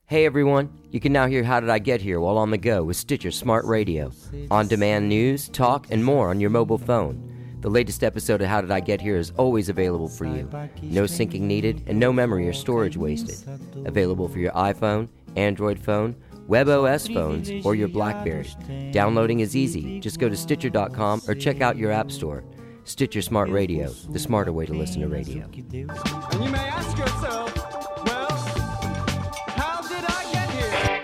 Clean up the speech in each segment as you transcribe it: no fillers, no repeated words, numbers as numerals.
Hey everyone, you can now hear How Did I Get Here while on the go with Stitcher Smart Radio. On-demand news, talk, and more on your mobile phone. The latest episode of How Did I Get Here is always available for you. No syncing needed and no memory or storage wasted. Available for your iPhone, Android phone, WebOS phones, or your BlackBerry. Downloading is easy. Just go to Stitcher.com or check out your app store. Stitcher Smart Radio, the smarter way to listen to radio. And you may ask yourself, well, how did I get here?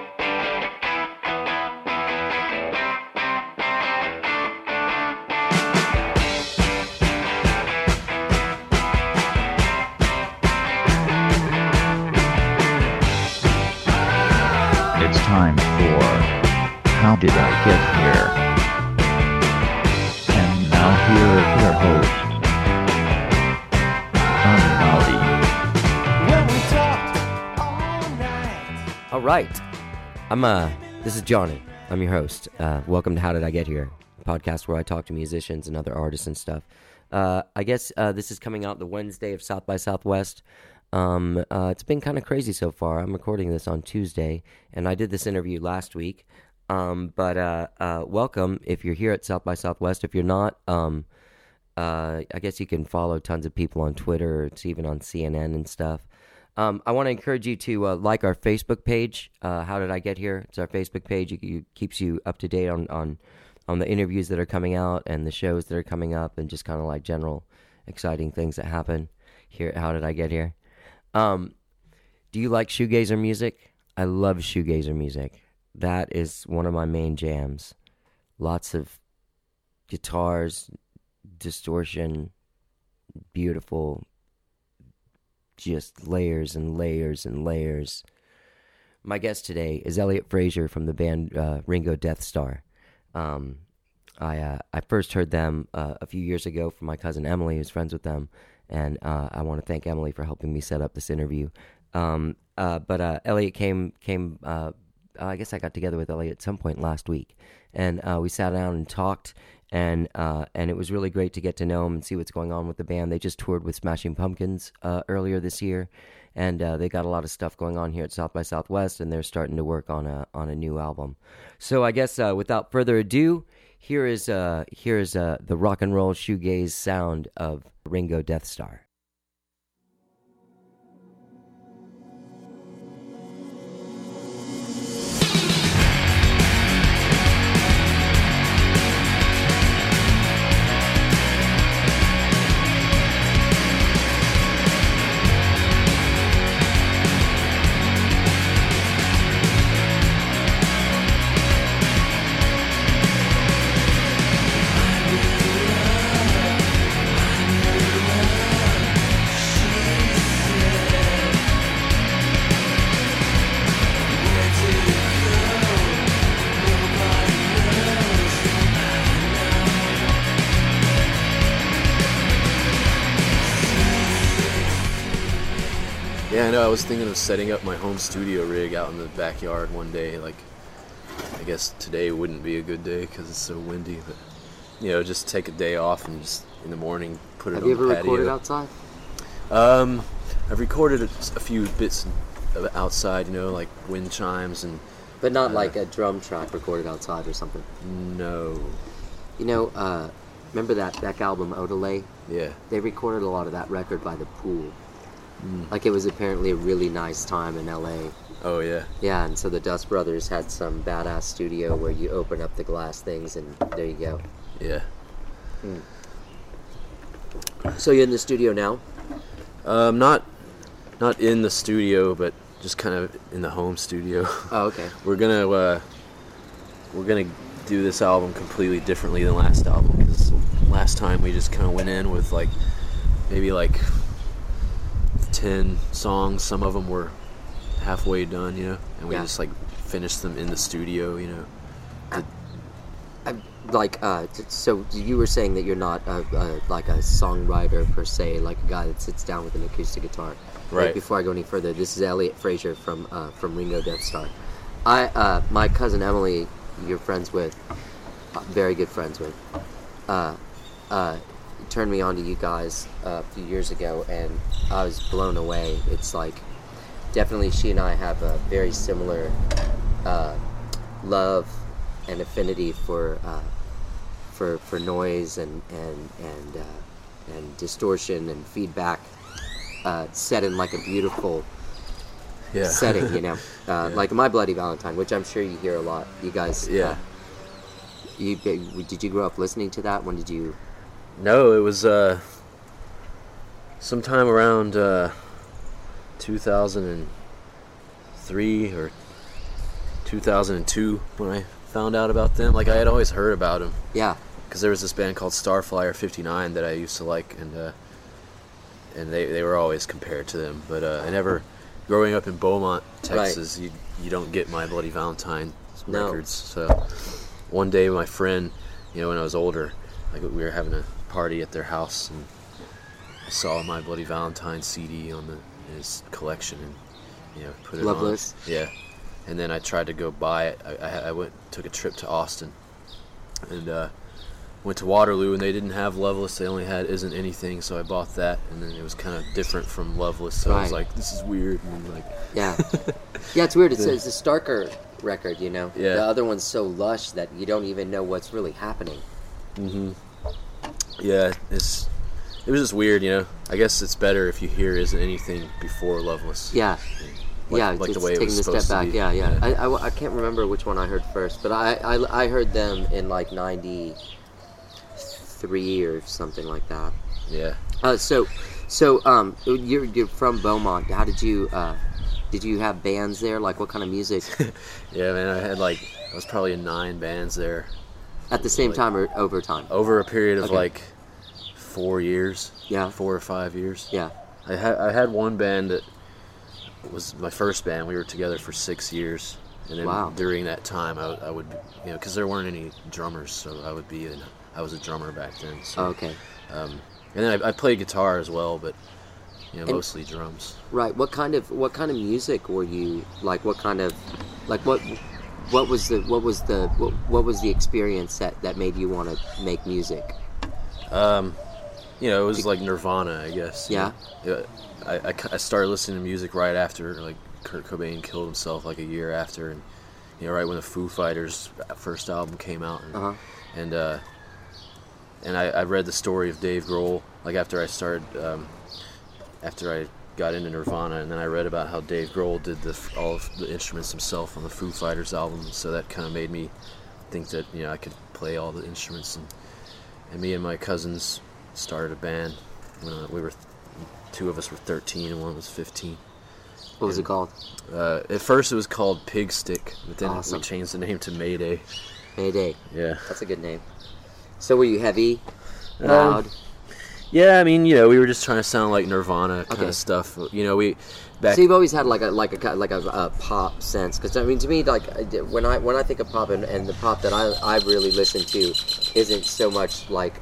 It's time for How Did I Get Here? And now here are your hosts, Johnny Maldi. Well, we talked all night. All right. This is Johnny. I'm your host. Welcome to How Did I Get Here? A podcast where I talk to musicians and other artists and stuff. I guess this is coming out the Wednesday of South by Southwest. It's been kind of crazy so far. I'm recording this on Tuesday, and I did this interview last week. But welcome if you're here at South by Southwest. If you're not, I guess you can follow tons of people on Twitter. It's even on CNN and stuff. I want to encourage you to like our Facebook page. How Did I Get Here? It's our Facebook page. It keeps you up to date on the interviews that are coming out and the shows that are coming up and just kind of like general exciting things that happen here at How Did I Get Here? Do you like shoegazer music? I love shoegazer music. That is one of my main jams. Lots of guitars, distortion, beautiful, just layers and layers and layers. My guest today is Elliot Frazier from the band Ringo Death Star. I first heard them a few years ago from my cousin Emily, who's friends with them, and I want to thank Emily for helping me set up this interview. But Elliot came. I guess I got together with Elliot at some point last week, and we sat down and talked, and it was really great to get to know him and see what's going on with the band. They just toured with Smashing Pumpkins earlier this year, and they got a lot of stuff going on here at South by Southwest, and they're starting to work on a new album. So I guess without further ado, here is the rock and roll shoegaze sound of Ringo Death Star. Yeah, I know. I was thinking of setting up my home studio rig out in the backyard one day. Like, I guess today wouldn't be a good day because it's so windy, but, you know, just take a day off and just in the morning put it on the patio. Have you ever recorded outside? I've recorded a few bits of outside, you know, like wind chimes and... But not like a drum track recorded outside or something? No. You know, remember that Beck album, Odelay? Yeah. They recorded a lot of that record by the pool. Like, it was apparently a really nice time in L.A. Oh, yeah. Yeah, and so the Dust Brothers had some badass studio where you open up the glass things and there you go. Yeah. So you're in the studio now? Not in the studio, but just kind of in the home studio. Oh, okay. We're gonna do this album completely differently than last album, because last time we just kind of went in with like maybe like 10 songs. Some of them were halfway done, you know, and we just like finished them in the studio, you know. So you were saying that you're not like a songwriter per se, like a guy that sits down with an acoustic guitar. Right. Before I go any further, this is Elliot Frazier from Ringo Death Star. My cousin Emily, you're friends with, very good friends with, turned me on to you guys a few years ago, and I was blown away. It's like definitely she and I have a very similar love and affinity for noise and distortion and feedback set in like a beautiful Yeah. setting, you know, like My Bloody Valentine, which I'm sure you hear a lot. You guys, Yeah. Did you grow up listening to that? When did you? No, it was sometime around 2003 or 2002 when I found out about them. Like I had always heard about them Yeah, because there was this band called Starflyer 59 that I used to like, and they were always compared to them. But I never, growing up in Beaumont, Texas, you don't get My Bloody Valentine No. records. So one day, my friend, you know, when I was older, like we were having a party at their house, and I saw My Bloody Valentine CD on his collection, and put it Loveless? on. Yeah, and then I tried to go buy it. I took a trip to Austin, and went to Waterloo, and they didn't have Loveless. They only had Isn't Anything, so I bought that, and then it was kind of different from Loveless. So I was Right. like, this is weird, and like, yeah, yeah. It's weird. It's a starker record, you know. Yeah. The other one's so lush that you don't even know what's really happening. yeah, it was just weird, you know. I guess it's better if you hear Isn't Anything before Loveless. Yeah. Like- yeah, like it's the way it taking was the step supposed to back. be. Yeah, yeah. Yeah. I can't remember which one I heard first, but I heard them in like '93 or something like that. Yeah. So you're from Beaumont. How did you have bands there? Like what kind of music Yeah, man, I was probably in 9 bands there at the same Like- time or over time? over a period of Okay. like 4 years. Yeah. 4 or 5 years. Yeah. I had one band that was my first band. We were together for 6 years, and then Wow. during that time, I would, because there weren't any drummers, so I was a drummer back then. So, Oh, okay. and then I played guitar as well, but mostly drums. Right. What kind of music were you like? What was the experience that made you want to make music? It was like Nirvana, I guess. Yeah. I started listening to music right after, like, Kurt Cobain killed himself, like a year after, and right when the Foo Fighters' first album came out, and I read the story of Dave Grohl, like after I got into Nirvana, and then I read about how Dave Grohl did all of the instruments himself on the Foo Fighters album, so that kind of made me think that I could play all the instruments, and me and my cousins started a band when we were 2 of us were 13 and 1 was 15. What was it called? At first it was called Pig Stick, but then Awesome. we changed the name to Mayday. Mayday. Yeah. That's a good name. So were you heavy, loud? Yeah, I mean, we were just trying to sound like Nirvana kind Okay. of stuff. We back. So you've always had like a pop sense, because I mean, to me, like when I think of pop and the pop that I really listen to isn't so much like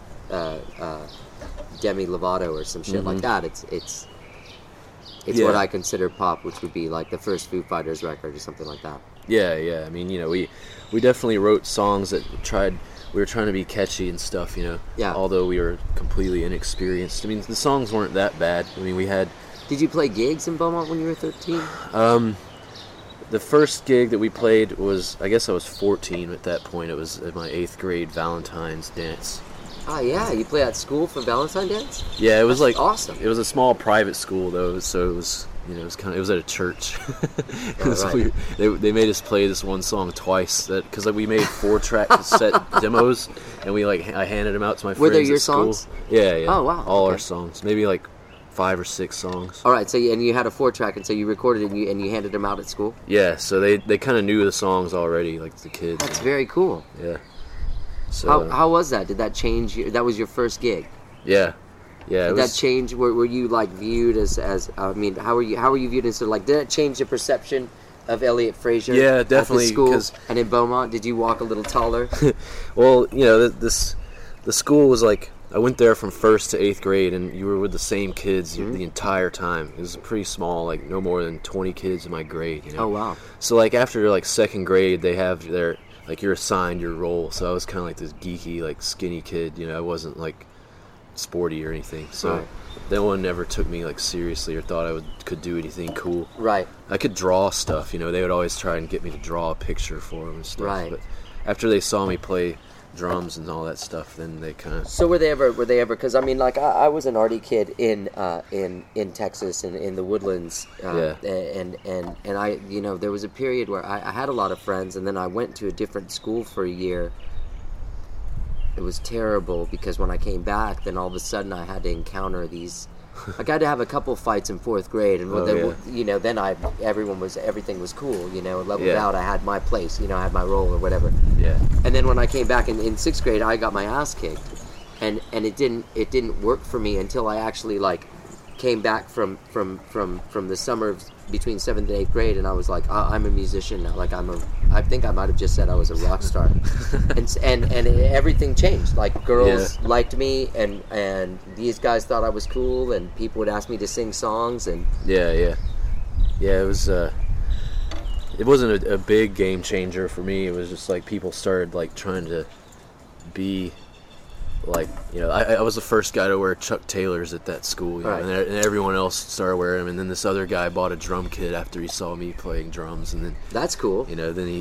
Demi Lovato or some shit like that. It's Yeah. what I consider pop, which would be like the first Foo Fighters record or something like that. Yeah. I mean, we definitely wrote songs that we were trying to be catchy and stuff, Yeah. Although we were completely inexperienced. I mean, the songs weren't that bad. I mean, we had Did you play gigs in Beaumont when you were 13? the first gig that we played was, I guess I was 14 at that point. It was at my 8th grade Valentine's dance. Ah, yeah, you play at school for Valentine Dance? Yeah, it was That's like awesome. It was a small private school though, so it was it was at a church. It was right. weird. They made us play this one song twice because we made 4-track cassette demos, and I handed them out to my friends. Were they at your school. songs? Yeah. Oh, wow, All okay. our songs, maybe like 5 or 6 songs. All right, so you had a 4-track, and so you recorded it and you handed them out at school? Yeah, so they kind of knew the songs already, like the kids. That's very cool. Yeah. So How was that? Did that change? That was your first gig. yeah. Did that change? Were you like viewed as? I mean, how were you viewed as? Like, did that change the perception of Elliot Frazier? Yeah, At definitely, the school 'cause- and in Beaumont, did you walk a little taller? Well, the school was like, I went there from 1st to 8th grade, and you were with the same kids the entire time. It was pretty small, like no more than 20 kids in my grade. Oh wow. So like after like 2nd grade, they have you're assigned your role. So I was kind of like this geeky, like skinny kid. I wasn't like sporty or anything. So Right. no one ever took me like seriously or thought I could do anything cool. Right. I could draw stuff, you know. They would always try and get me to draw a picture for them and stuff. Right. But after they saw me play drums and all that stuff, then they kind of. So were they ever? Because I mean, like I was an arty kid in Texas and in the Woodlands. Yeah. And I, you know, there was a period where I had a lot of friends, and then I went to a different school for a year. It was terrible because when I came back, then all of a sudden I had to encounter these. Like I had to have a couple fights in 4th grade, and you know, then everything was cool. You know, leveled Yeah. out. I had my place. You know, I had my role or whatever. Yeah. And then when I came back in 6th grade, I got my ass kicked, and it didn't work for me until I actually like came back from the summer between 7th and 8th grade, and I was like, I'm a musician now. Like I think I might have just said I was a rock star, and everything changed. Like girls liked me, and these guys thought I was cool, and people would ask me to sing songs, and Yeah. It was. It wasn't a big game changer for me. It was just like people started like trying to be like, you know, I was the first guy to wear Chuck Taylors at that school, you know, Right. and everyone else started wearing them. And then this other guy bought a drum kit after he saw me playing drums, and then that's cool. you know, then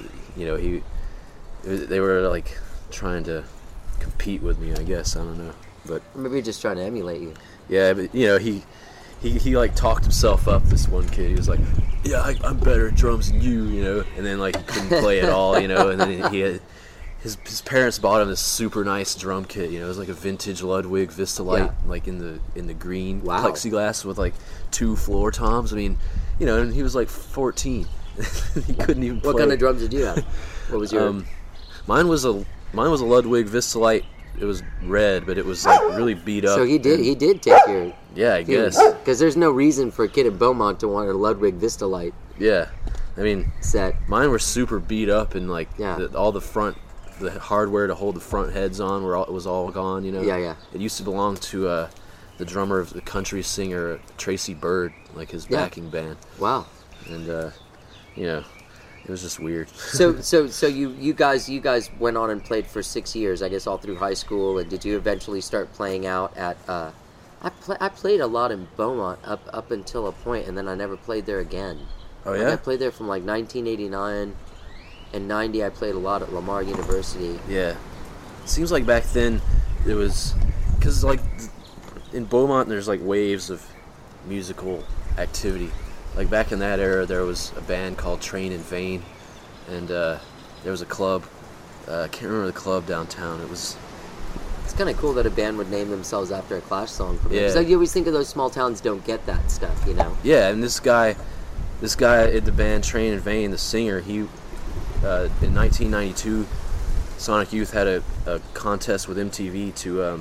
they were like trying to compete with me, I guess. I don't know, but Maybe just trying to emulate you. yeah, but you know, he like talked himself up. This one kid, he was like, "Yeah, I'm better at drums than you," you know. And then like he couldn't play at all, you know. And then he had his parents bought him this super nice drum kit. You know, it was like a vintage Ludwig Vistalite, Yeah. like in the green Wow. plexiglass with like 2 floor toms. I mean, you know, and he was like 14. He couldn't even play. What kind of drums did you have? What was your? Mine was a Ludwig Vistalite. It was red, but it was like really beat up. So he did take your. Yeah, I guess. Because there's no reason for a kid at Beaumont to want a Ludwig Vistalite Yeah, I mean, set. mine were super beat up, and like Yeah. all the hardware to hold the front heads on was all gone. You know. Yeah. It used to belong to the drummer of the country singer Tracy Byrd, like his Yeah. backing band, Wow. and you know, it was just weird. So you guys went on and played for 6 years, I guess, all through high school. And did you eventually start playing out at? I played a lot in Beaumont up until a point, and then I never played there again. Oh Like, yeah. I played there from like 1989 and 90. I played a lot at Lamar University. Yeah. Seems like back then it was because like in Beaumont there's like waves of musical activity. Like back in that era there was a band called Train in Vain, and there was a club. I can't remember the club downtown. It's kind of cool that a band would name themselves after a Clash song. From Yeah. So you always think of those small towns don't get that stuff, you know. Yeah, and this guy in the band Train in Vain, the singer, he in 1992 Sonic Youth had a contest with MTV to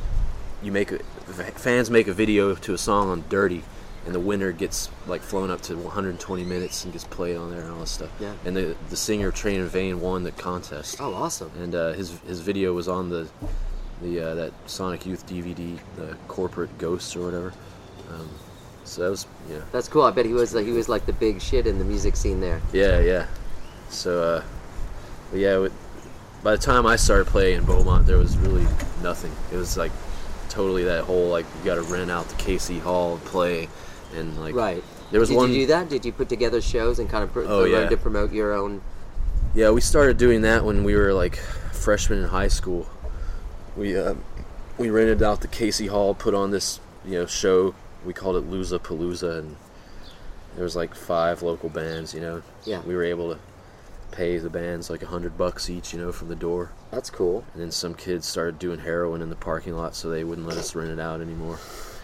fans make a video to a song on Dirty, and the winner gets like flown up to 120 minutes and gets played on there and all this stuff. Yeah. And the singer Train in Vain won the contest. Oh, awesome. And his video was on the that Sonic Youth DVD, the Corporate Ghosts or whatever. So that was That's cool. I bet he was like the big shit in the music scene there. yeah. So but yeah, by the time I started playing in Beaumont, there was really nothing. It was like totally that whole like you got to rent out the KC Hall and play, and like Right. there was Did one. you do that? Did you put together shows and kind of Oh, learn yeah. to promote your own? Yeah, we started doing that when we were like freshmen in high school. We rented out the KC Hall, put on this show. We called it Loozapalooza, and there was like 5 local bands. Yeah. We were able to pay the bands like $100 each, from the door. That's cool. And then some kids started doing heroin in the parking lot, so they wouldn't let us rent it out anymore.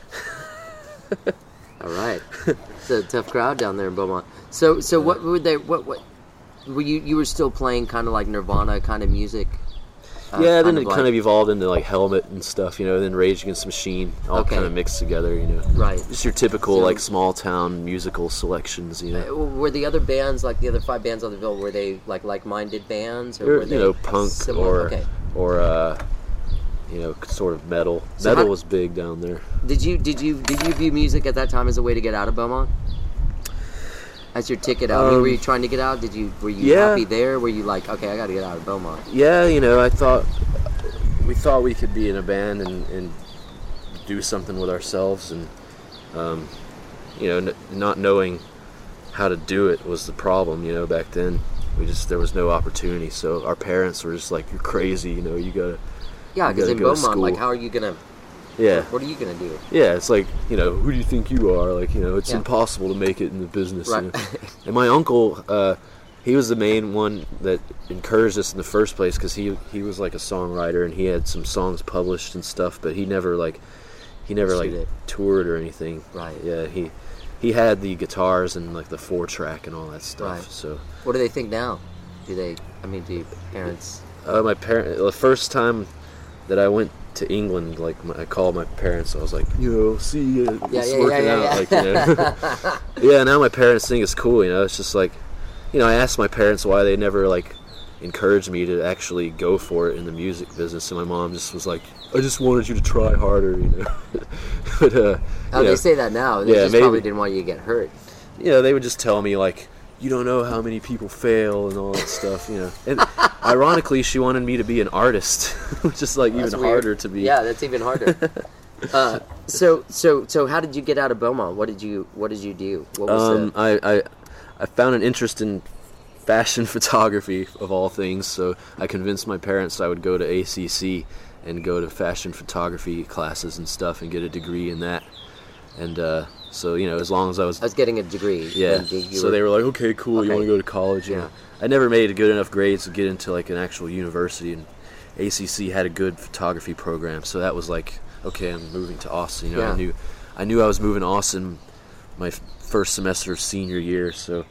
All right. It's a tough crowd down there in Beaumont. So what would they? What were you were still playing kind of like Nirvana kind of music? Yeah, then kind it of like- kind of evolved into like Helmet and stuff, then Rage Against the Machine, all Okay. kind of mixed together, Right. Just your typical So- like small town musical selections, Were the other bands, like the other 5 bands on the bill, were they like-minded bands, or Or, were they punk similar? Okay. or sort of metal. So Metal how- was big down there. Did you view music at that time as a way to get out of Beaumont? As your ticket out? I mean, were you trying to get out? Were you Yeah. happy there? Were you like, okay, I got to get out of Beaumont? Yeah, we thought we could be in a band and do something with ourselves, and not knowing how to do it was the problem. Back then there was no opportunity. So our parents were just like, "You're crazy. You gotta." Yeah, because in go to Beaumont, like, school. how are you gonna? Yeah. What are you gonna do? Yeah, it's like, who do you think you are? Like, it's Yeah. impossible to make it in the business. Right. And my uncle, he was the main one that encouraged us in the first place, because he was like a songwriter, and he had some songs published and stuff, but he never Pursued it. toured or anything. Right. Yeah, he had the guitars and like the 4-track and all that stuff. Right. So What do they think now? Do your parents? my the first time that I went to England, like I called my parents. I was like, see, it's working out. yeah. Like, yeah. Now my parents think it's cool. It's just like, I asked my parents why they never like encouraged me to actually go for it in the music business, and my mom just was like, I just wanted you to try harder. But They say that now. They Yeah, just maybe. probably didn't want you to get hurt. they would just tell me like, you don't know how many people fail and all that stuff. And ironically, she wanted me to be an artist, which is like That's even weird. harder to be. Yeah, that's even harder. So how did you get out of Beaumont? What did you do? What was I found an interest in fashion photography of all things, so I convinced my parents I would go to ACC and go to fashion photography classes and stuff and get a degree in that. And so as long as I was getting a degree. yeah, and so they were like, okay, cool, you Okay. want to go to college? Yeah. I never made good enough grades to get into like an actual university, and ACC had a good photography program, so that was like, okay, I'm moving to Austin. Yeah. I knew I was moving to Austin my first semester of senior year, so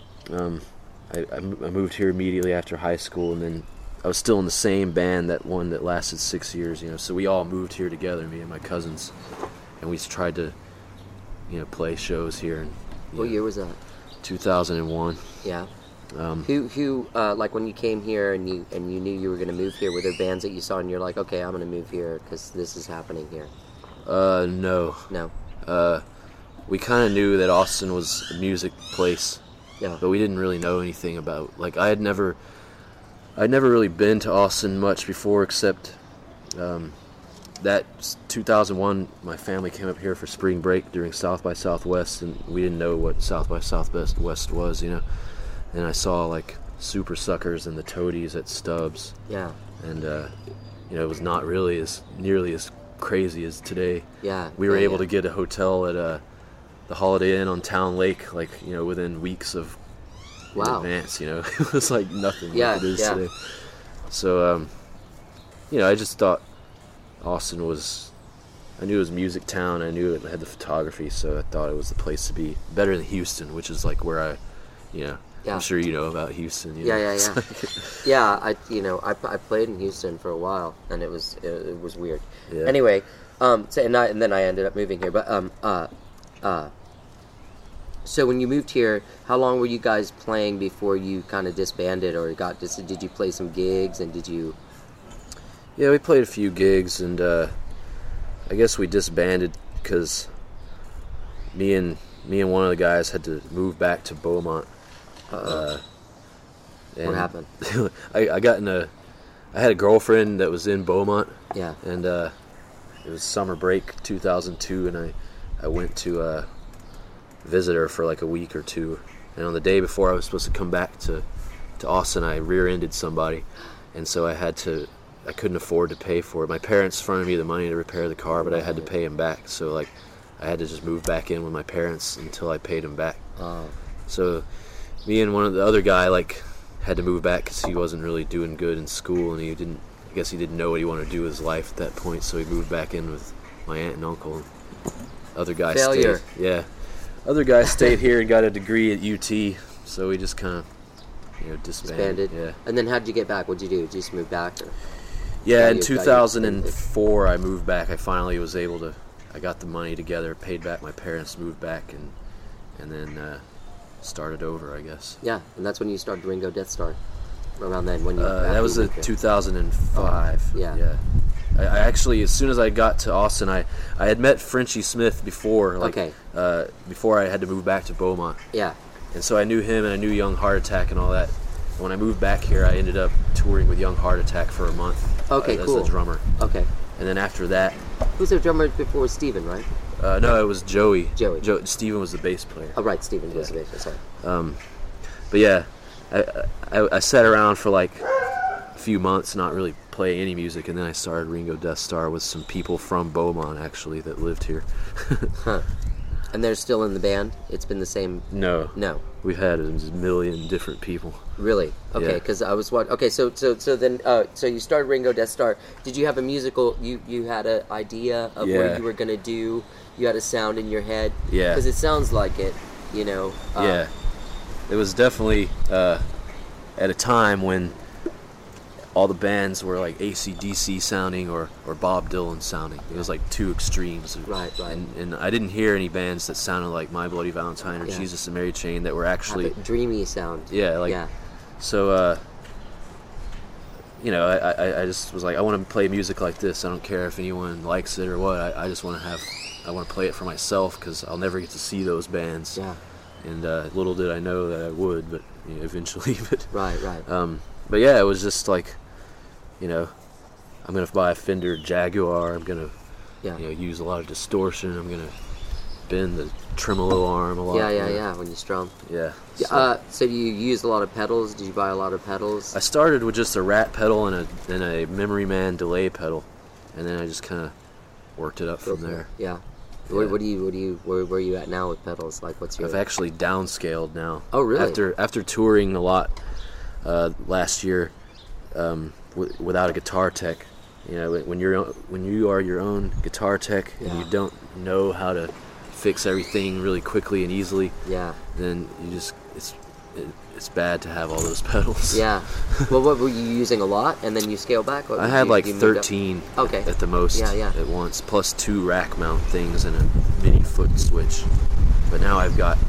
I moved here immediately after high school, and then I was still in the same band, that one that lasted 6 years, so we all moved here together, me and my cousins, and we tried to play shows here in What year was that? 2001. Yeah. Um, Who like when you came here and you knew you were going to move here, were there bands that you saw and you're like, okay, I'm going to move here because this is happening here? No. No. We kind of knew that Austin was a music place, Yeah. but we didn't really know anything about, like, I'd never really been to Austin much before, except that 2001 my family came up here for spring break during South by Southwest, and we didn't know what South by Southwest was, and I saw like Super Suckers and the Toadies at Stubbs, Yeah. and it was not really nearly as crazy as today. Yeah. We were yeah, able yeah. to get a hotel at the Holiday Inn on Town Lake, like, within weeks of in Wow. advance. It was like nothing Yeah, like it is yeah. today. So I just thought Austin was, I knew it was music town, I knew it had the photography, so I thought it was the place to be, better than Houston, which is like where Yeah. I'm sure you know about Houston. Yeah. It's like- Yeah, I played in Houston for a while, and it was weird. Yeah. Anyway, and then I ended up moving here. But so when you moved here, how long were you guys playing before you kind of disbanded, or did you play some gigs, and did you? Yeah, we played a few gigs, and I guess we disbanded because me and one of the guys had to move back to Beaumont. What happened? I had a girlfriend that was in Beaumont, Yeah. and it was summer break 2002, and I went to visit her for like a week or two, and on the day before I was supposed to come back to Austin, I rear-ended somebody, and so I couldn't afford to pay for it. My parents fronted me the money to repair the car, but I had to pay him back, so like I had to just move back in with my parents until I paid him back. So me and one of the other guy like had to move back because he wasn't really doing good in school, and I guess he didn't know what he wanted to do with his life at that point, so he moved back in with my aunt and uncle. Other guy Failure. stayed. Yeah. Other guy stayed here and got a degree at UT, so we just kind of disbanded. Yeah. And then how'd you get back? What'd you do? Did you just move back? Or? Yeah, in you got 2004 I moved back. I finally was able to, I got the money together, paid back my parents, moved back, and then started over, I guess. Yeah, and that's when you started Ringo Death Star. Around then, when you That was after you in moved here. 2005. Yeah. I actually, as soon as I got to Austin, I had met Frenchie Smith before, like, Okay. before I had to move back to Beaumont. Yeah. And so I knew him, and I knew Young Heart Attack and all that. And when I moved back here, I ended up touring with Young Heart Attack for a month. Okay, as cool. a drummer. Okay. And then after that, Who's the drummer before Steven, right? No, it was Joey. Joey. Steven was the bass player. Oh, right, Steven was the bass. Sorry. But yeah, I sat around for like a few months, not really playing any music, and then I started Ringo Death Star with some people from Beaumont actually that lived here. Huh. And they're still in the band? It's been the same? No, we've had a million different people. Really? Okay, because I was watching. Okay, so then you started Ringo Death Star. Did you have a musical? You had an idea of what you were gonna do? You had a sound in your head? Yeah. Because it sounds like it. You know. Yeah. It was definitely at a time when all the bands were like AC/DC sounding or Bob Dylan sounding. It was like two extremes. Right. And I didn't hear any bands that sounded like My Bloody Valentine or Jesus and Mary Chain that were actually have a dreamy sound. So I just was like, I want to play music like this. I don't care if anyone likes it or what. I just want to play it for myself because I'll never get to see those bands. Yeah. And little did I know that I would, but eventually. Right. But yeah, it was just like, I'm gonna buy a Fender Jaguar. I'm gonna, use a lot of distortion. I'm gonna bend the tremolo arm a lot. Yeah. When you strum. Yeah. So you used a lot of pedals. Did you buy a lot of pedals? I started with just a Rat pedal and a Memory Man delay pedal, and then I just kind of worked it up from there. Yeah. Where are you at now with pedals? Like, what's your? I've actually downscaled now. Oh, really? After touring a lot last year without a guitar tech, when you are your own guitar tech and you don't know how to fix everything really quickly and easily, then you just it's bad to have all those pedals. Yeah. Well, what were you using a lot, and then you scale back? I had like 13 at the most at once, plus 2 rack mount things and a mini foot switch. But now I've got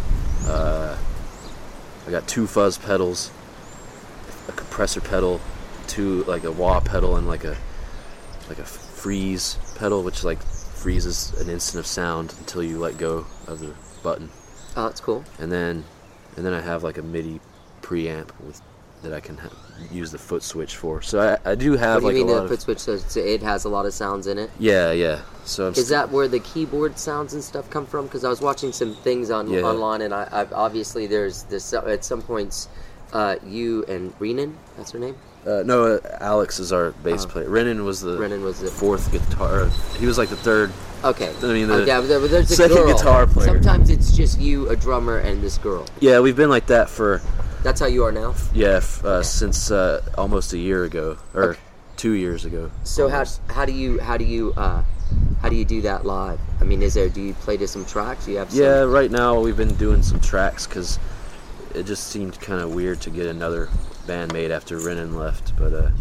2 fuzz pedals, a compressor pedal, 2 like a wah pedal, and like a freeze pedal, which like freezes an instant of sound until you let go of the button. Oh, that's cool. And then I have like a MIDI preamp that I can use the foot switch for. So I do have what do you like mean the foot switch? So it has a lot of sounds in it. Yeah. So is that where the keyboard sounds and stuff come from? Because I was watching some things online, and I've obviously there's this at some points. You and Renan, that's her name. No, Alex is our bass player. Renan was the 4th guitar. He was like the 3rd. Okay. I mean, but there's a second girl. Guitar player. Sometimes it's just you, a drummer, and this girl. Yeah, we've been like that for. That's how you are now. Yeah, since almost a year ago, or 2 years ago. So how do you do that live? I mean, do you play to some tracks? Do you have some? Yeah, right now we've been doing some tracks because it just seemed kind of weird to get another band made after Renan left, but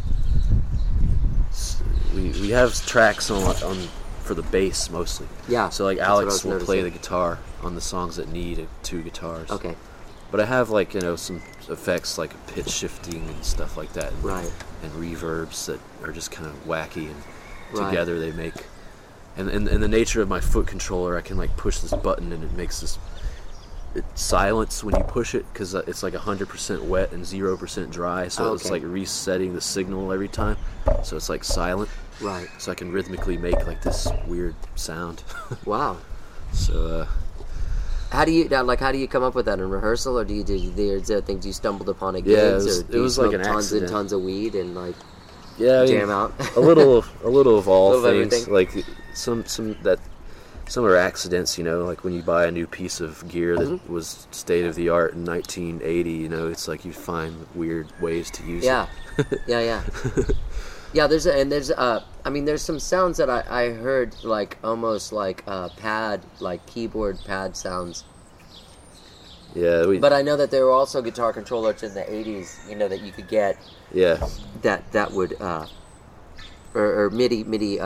we have tracks on for the bass mostly. Yeah. So like Alex will play the guitar on the songs that need 2 guitars. Okay. But I have like some effects like pitch shifting and stuff like that. Right. And reverbs that are just kind of wacky, and together they make. And the nature of my foot controller, I can like push this button and it makes this. It's silence when you push it because it's like 100% wet and 0% dry, so it's like resetting the signal every time, so it's like silent. Right. So I can rhythmically make like this weird sound. Wow. So how do you come up with that in rehearsal, or do there things you stumbled upon at gigs, or do you smoke like tons and tons of weed and like jam out? a little of all little things. Like some are accidents, like when you buy a new piece of gear that was state of the art in 1980, it's like you find weird ways to use it. Yeah. Yeah, there's some sounds that I heard like almost like pad, like keyboard pad sounds. Yeah, but I know that there were also guitar controllers in the 80s, that you could get. Yeah. That would or MIDI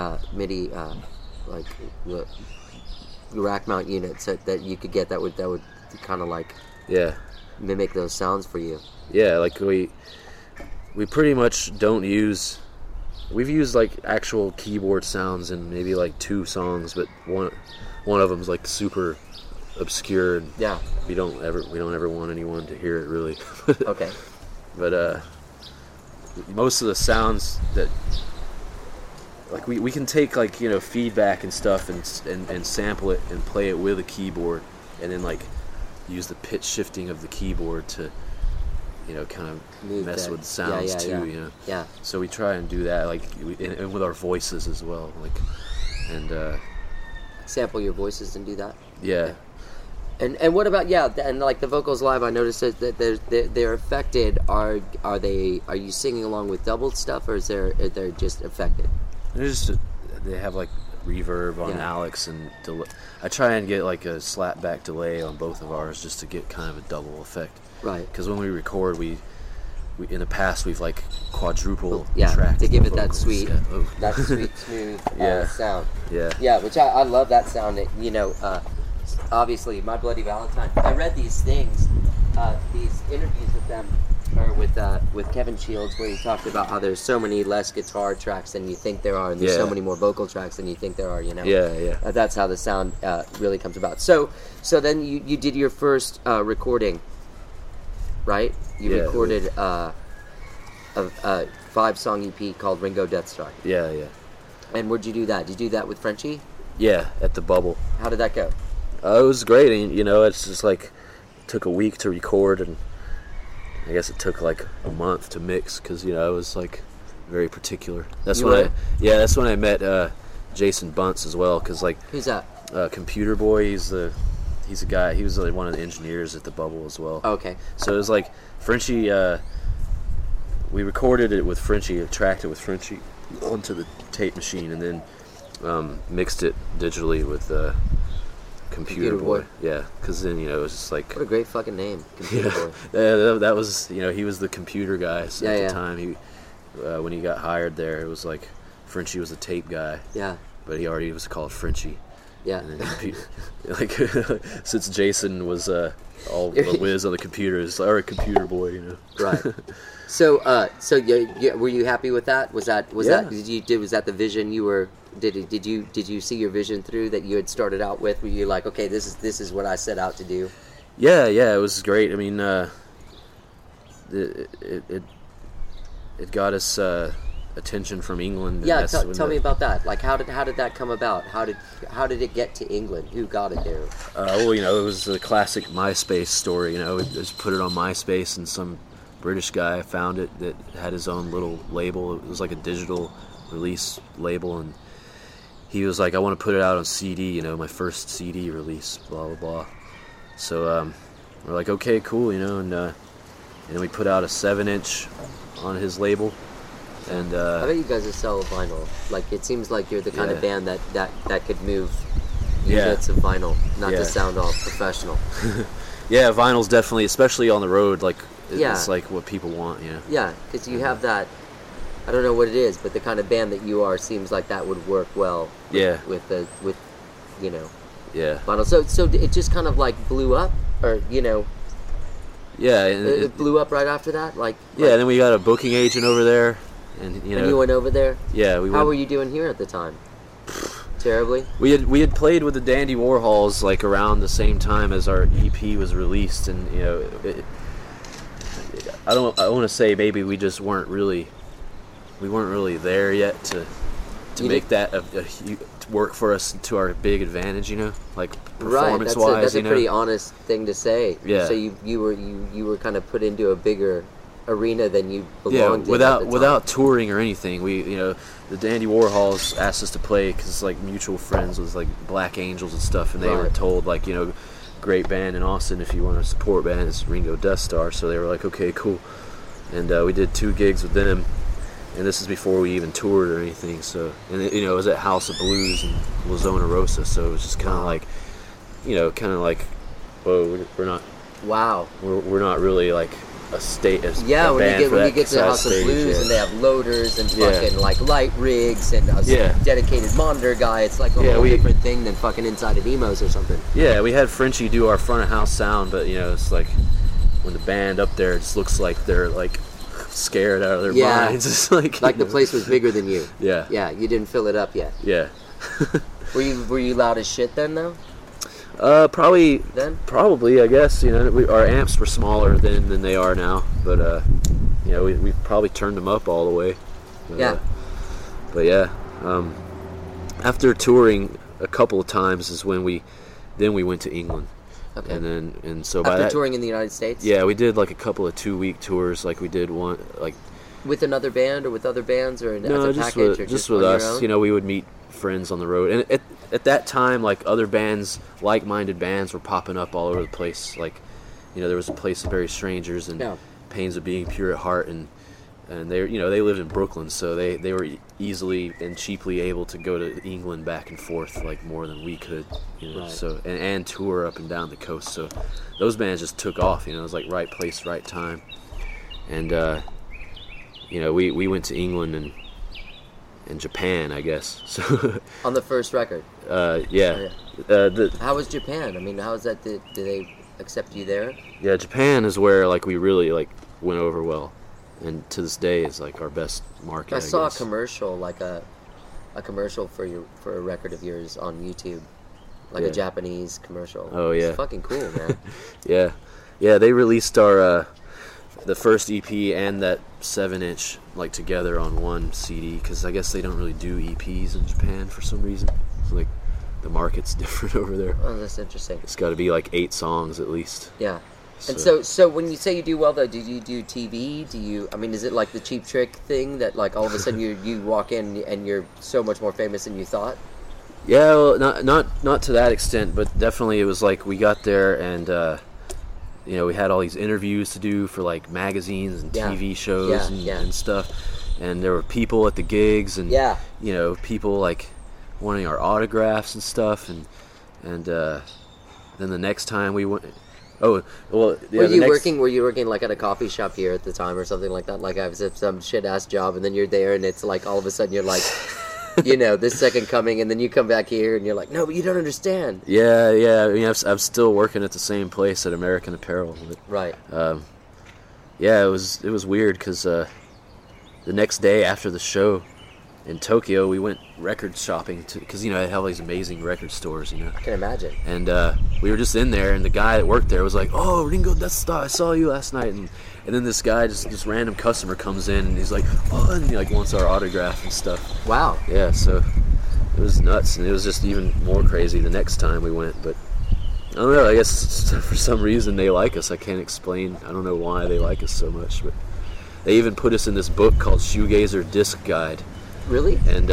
like rack mount units that you could get that would kind of like mimic those sounds for you. Yeah, like we pretty much don't use. We've used like actual keyboard sounds in maybe like 2 songs, but one of them's like super obscure. And we don't ever want anyone to hear it really. Okay. But most of the sounds that like we can take like feedback and stuff and sample it and play it with a keyboard, and then like use the pitch shifting of the keyboard to kind of Move mess that. with the sounds too. Yeah. So we try and do that, like and with our voices as well, like, and Sample your voices and do that. yeah. And what about and like the vocals live? I noticed that they're affected. Are you singing along with doubled stuff, or they're just affected? They have like reverb on Yeah. Alex and delay. I try and get like a slapback delay on both of ours just to get kind of a double effect. Right. Because when we record, we in the past we've like quadruple Yeah, tracked to give the it that vocals. sweet, Yeah. Oh. that sweet, smooth Yeah. sound. Yeah. Yeah, which I love that sound. Obviously, My Bloody Valentine. I read these things, these interviews with them, or with Kevin Shields, where he talked about how there's so many less guitar tracks than you think there are, and there's so Yeah. many more vocal tracks than you think there are. Yeah. That's how the sound really comes about. So then you did your first recording, right? You Yeah, recorded a 5-song EP called Ringo Death Star. Yeah. And where'd you do that? Did you do that with Frenchie? Yeah. At the Bubble. How did that go? It was great, and it's just like it took a week to record, and I guess it took like a month to mix because I was like very particular. That's You when were? that's when I met Jason Bunce as well, because like Who's that? Computer Boy, he's a guy. He was like one of the engineers at the Bubble as well. Okay. So it was like Frenchie. We recorded it with Frenchie, tracked it with Frenchie onto the tape machine, and then mixed it digitally with Computer Boy. Yeah, because then it was just like What a great fucking name, Computer Boy. that was he was the computer guy so at Yeah. the time. He when he got hired there, it was like Frenchie was the tape guy, Yeah, but he already was called Frenchie. yeah. And then like since Jason was all the whiz on the computer, it's like, all right, Computer Boy, Right. So were you happy with that? Was that Yeah. was that the vision you were? Did you see your vision through that you had started out with? Were you like, okay, this is what I set out to do? Yeah, it was great. I mean, it got us attention from England. and Yeah, that's when tell me about that. Like, how did that come about? How did it get to England? Who got it there? Well, it was the classic MySpace story. We just put it on MySpace, and some British guy found it that had his own little label. It was like a digital release label, and he was like, I want to put it out on CD, my first CD release, blah, blah, blah. So we're like, okay, cool, and then we put out a 7-inch on his label. And I bet you guys would sell vinyl. Like, it seems like you're the kind of Yeah. band that could move Yeah. units of vinyl, not to Yeah. sound all professional. yeah, vinyl's definitely, especially on the road, like, Yeah. it's like what people want, Yeah, because you have that. I don't know what it is, but the kind of band that you are seems like that would work well. Yeah. With Yeah. vinyl. So it just kind of like blew up, or Yeah, and it blew up right after that. Like and then we got a booking agent over there, and and you went over there. yeah, we How went. were you doing here at the time? Terribly. We had played with the Dandy Warhols like around the same time as our EP was released, and I want to say maybe we just weren't really there yet to You make that to work for us to our big advantage, like Right. performance wise. That's a pretty honest thing to say. Yeah. So you were kind of put into a bigger arena than you Yeah, belonged in at the time. without touring or anything, we the Dandy Warhols asked us to play because like mutual friends with like Black Angels and stuff, and they were Right. told like great band in Austin, if you want to support band, it's Ringo Death Star. So they were like, okay, cool, and we did 2 gigs with them, and this is before we even toured or anything. So and it was at House of Blues in La Zona Rosa, so it was just kind of like, whoa, we're not Wow. we're not really like a Yeah, a when band you for get to that House of size Blues stage, and they have loaders and Yeah. fucking like light rigs and a Yeah. dedicated monitor guy, it's like a Yeah, whole we- different thing than fucking Inside of Emos or something. Yeah, we had Frenchie do our front of house sound, but it's like when the band up there, it just looks like they're like scared out of their Yeah. minds. It's like Like the place was bigger than you. Yeah, Yeah, you didn't fill it up yet. yeah. Were you loud as shit then though? Probably, I guess. Our amps were smaller then than they are now, but we probably turned them up all the way. But, Yeah. but yeah, After touring a couple of times is when we went to England. Okay. And so by After that, touring in the United States? yeah, we did like a couple of 2-week tours. Like we did one like With another band or with other bands or as no, a just package with or just with on your us. own? You know, we would meet friends on the road, and at that time, like other bands, like-minded bands, were popping up all over the place. Like, you know, there was a place of Very Strangers and Yeah. Pains of Being Pure at Heart, and they, you know, they lived in Brooklyn, so they were easily and cheaply able to go to England back and forth like more than we could, you know. Right. So and tour up and down the coast. So those bands just took off. You know, it was like right place, right time, and you know, we went to England and Japan, I guess. So On the first record. yeah. How was Japan? I mean, how was that? Did they accept you there? Yeah, Japan is where like we really like went over well, and to this day is like our best market. I saw guess. a commercial, like a commercial for a record of yours on YouTube, like Yeah. a Japanese commercial. Oh, yeah. It's fucking cool, man. Yeah. They released our the first EP and that 7-inch like together on one CD because I guess they don't really do EPs in Japan for some reason. It's like the market's different over there. Oh, that's interesting. It's got to be like 8 songs at least. Yeah. And So- so when you say you do well, though, do you do TV? Do you? I mean, is it like the Cheap Trick thing that like all of a sudden you walk in and you're so much more famous than you thought? Yeah, well, not to that extent, but definitely it was like we got there and you know, we had all these interviews to do for like magazines and Yeah. TV shows Yeah. and stuff, and there were people at the gigs and Yeah. you know, people like wanting our autographs and stuff, and then the next time we went. Oh, well, yeah, Were the you next- working? Were you working like at a coffee shop here at the time or something like that? Like I was at some shit ass job, and then you're there, and it's like all of a sudden you're like, you know, this second coming, and then you come back here, and you're like, no, but you don't understand. Yeah. I mean, I'm still working at the same place at American Apparel. But, Right. yeah, it was weird because the next day after the show in Tokyo, we went record shopping because you know they have all these amazing record stores, you know. I can imagine. And we were just in there, and the guy that worked there was like, "Oh, Ringo, I saw you last night." And then this guy, just random customer, comes in, and he's like, "Oh," and he like wants our autograph and stuff. Wow. Yeah, so it was nuts, and it was just even more crazy the next time we went. But I don't know. I guess for some reason they like us. I can't explain. I don't know why they like us so much, but they even put us in this book called Shoegazer Disc Guide. Really? And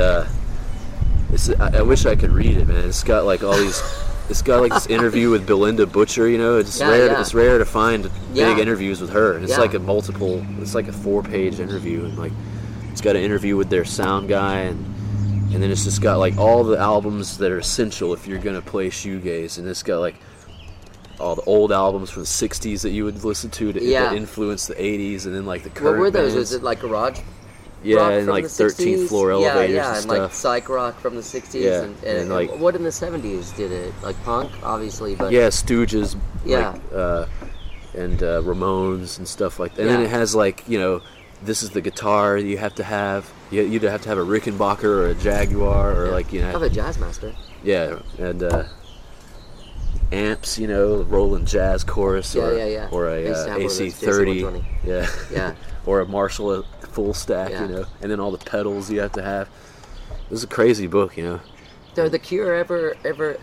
I wish I could read it, man. It's got like all these. It's got like this interview with Belinda Butcher. You know, it's Yeah, rare. yeah. It's rare to find Yeah. big interviews with her. And it's Yeah. like It's like a 4-page interview, and like it's got an interview with their sound guy, and then it's just got like all the albums that are essential if you're gonna play shoegaze, and it's got like all the old albums from the '60s that you would listen to Yeah. that influenced the '80s, and then like the current. What were those? bands. Was it like garage? Yeah, rock and from like the 13th 60s? floor elevators yeah, and and stuff. like psych rock from the 60s. Yeah, and and, like- what in the 70s did it? Like punk, obviously, but Yeah, Stooges, Yeah. like, and Ramones and stuff like that. And then Yeah. it has like, you know, this is the guitar you have to have. You'd have to have a Rickenbacker or a Jaguar or like, you I have know, a Jazzmaster. yeah, and amps, you know, Roland Jazz Chorus Yeah, or yeah. or I a used to have one of those AC30, JC120. yeah, Yeah. or a Marshall full stack, Yeah. you know, and then all the pedals you have to have. It was a crazy book, you know. Are the Cure ever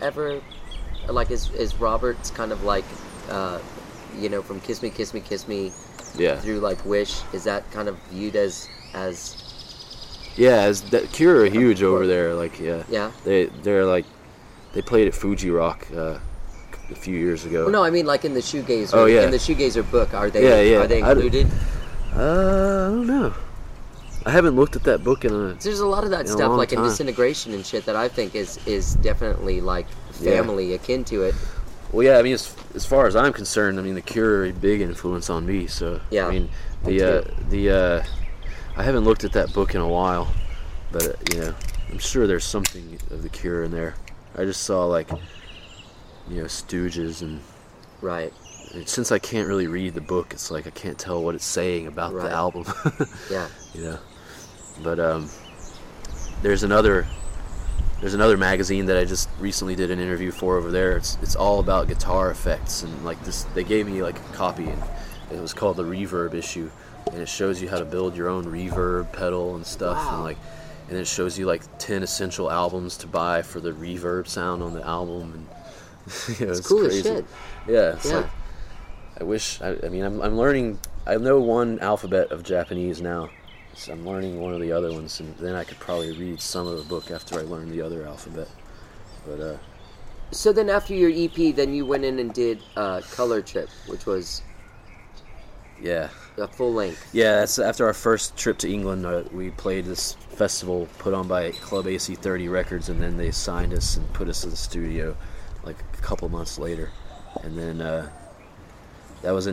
like is Robert's kind of like you know, from Kiss Me Kiss Me Kiss Me Yeah. through like Wish, is that kind of viewed as Yeah, as that Cure are huge over there. Like, yeah, yeah? they're like they played at Fuji Rock a few years ago. Well, no, I mean like in the Shoegazer. Oh, yeah. In the Shoegazer book, are they? Yeah. Are they I included? I don't know. I haven't looked at that book in a. There's a lot of that in a stuff, long like in time. Disintegration and shit, that I think is definitely like family akin to it. Well, yeah. I mean, as far as I'm concerned, I mean, the Cure are a big influence on me. So Yeah, I mean, me the I haven't looked at that book in a while, but you know, I'm sure there's something of the Cure in there. I just saw like, you know, Stooges and. Right. Since I can't really read the book, it's like I can't tell what it's saying about Right. the album. Yeah. You know, but there's another magazine that I just recently did an interview for over there. It's all about guitar effects, and like this, they gave me like a copy, and it was called the Reverb issue, and it shows you how to build your own reverb pedal and stuff, Wow. and like and then it shows you like 10 essential albums to buy for the reverb sound on the album, and it's cool as crazy. shit. Yeah, it's Yeah. like I mean, I'm learning. I know one alphabet of Japanese now. So I'm learning one of the other ones, and then I could probably read some of the book after I learn the other alphabet. But So then after your EP, then you went in and did Color Trip, which was yeah. a full length. Yeah, that's after our first trip to England. We played this festival put on by Club AC30 Records, and then they signed us and put us in the studio like a couple months later. And then that was in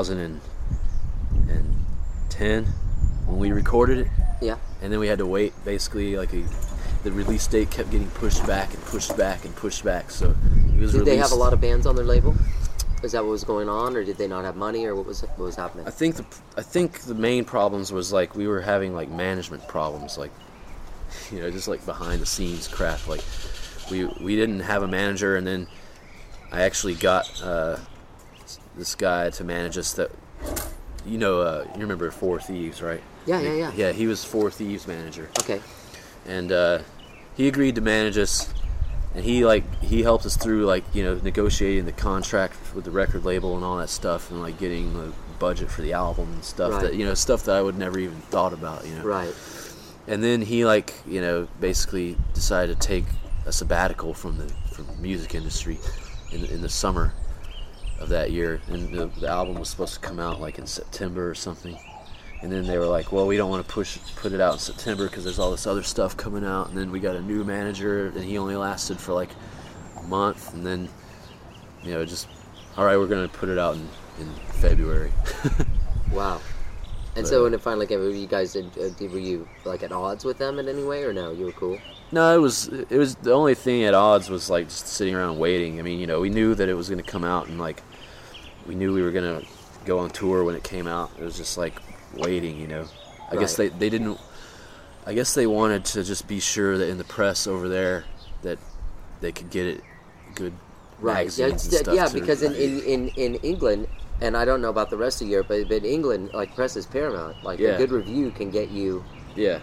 2010 when we recorded it. Yeah. And then we had to wait basically the release date kept getting pushed back and pushed back and pushed back. So it was Did they have released- a lot of bands on their label? Is that what was going on, or did they not have money, or what was happening? I think the main problems was like we were having like management problems, like just like behind the scenes crap. Like we didn't have a manager, and then I actually got this guy to manage us. That you remember Four Thieves, right? Yeah. Yeah, he was Four Thieves manager, Okay. and he agreed to manage us. And he helped us through negotiating the contract with the record label and all that stuff, and like getting the budget for the album and stuff Right. that stuff that I would never even thought about. Right. And then he basically decided to take a sabbatical from the music industry in the summer of that year, and the album was supposed to come out like in September or something. And then they were like, well, we don't want to put it out in September because there's all this other stuff coming out. And then we got a new manager, and he only lasted for like a month. And then, just, all right, we're going to put it out in February. Wow. And so when it finally came, were you guys were you like at odds with them in any way, or no? You were cool. No, it was the only thing at odds was like just sitting around waiting. I mean, we knew that it was going to come out, and like we knew we were going to go on tour when it came out. It was just like waiting, I guess they didn't. I guess they wanted to just be sure that in the press over there that they could get it good magazines and stuff. Yeah, to- because in England, and I don't know about the rest of Europe, but in England, like, press is paramount. Like, Yeah. a good review can get you. yeah,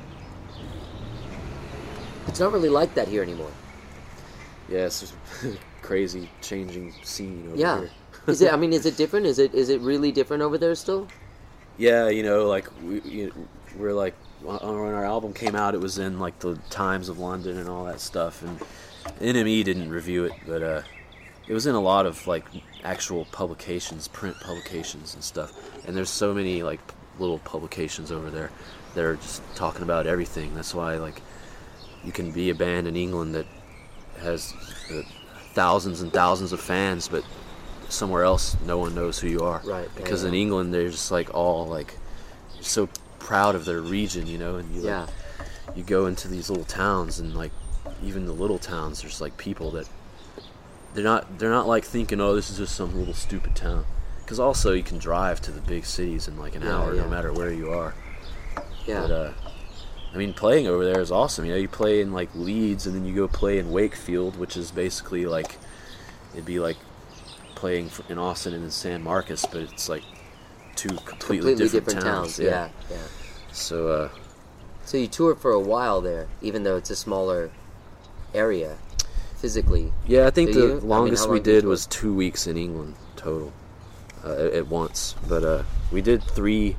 It's not really like that here anymore. yeah, it's just crazy changing scene over Yeah. here. Is it? I mean, is it different? Is it really different over there still? Yeah, like we're like when our album came out, it was in like the Times of London and all that stuff, and NME didn't review it, but it was in a lot of like actual publications, print publications and stuff. And there's so many like little publications over there that are just talking about everything. That's why like you can be a band in England that has thousands and thousands of fans, but somewhere else no one knows who you are. Right. Because yeah. in England they're just like all like so proud of their region, and you Yeah. you go into these little towns, and like even the little towns there's like people that they're not like thinking, oh, this is just some little stupid town, because also you can drive to the big cities in like an hour yeah. no matter where you are. Yeah. But I mean, playing over there is awesome. You play in like Leeds, and then you go play in Wakefield, which is basically like it'd be like playing in Austin and in San Marcos, but it's like two completely different towns. Yeah. So So you toured for a while there, even though it's a smaller area, physically. yeah, I think Do you? I the mean, longest how we long did you did tour? was 2 weeks in England total at once. But we did three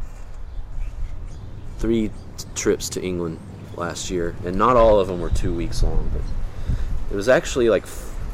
trips to England last year, and not all of them were 2 weeks long, but it was actually like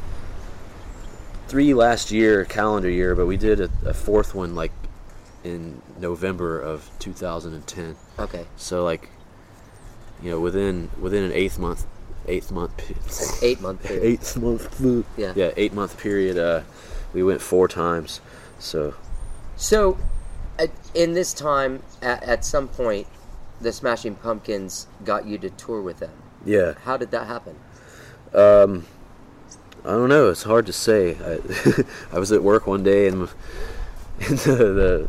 3 last year, calendar year, but we did a fourth one like in November of 2010. Okay. So like, within an 8 month 8-month period. 8 month Yeah. 8 month period, we went 4 times. So So, in this time, at some point, the Smashing Pumpkins got you to tour with them. yeah, How did that happen? I don't know. It's hard to say. I was at work one day, and the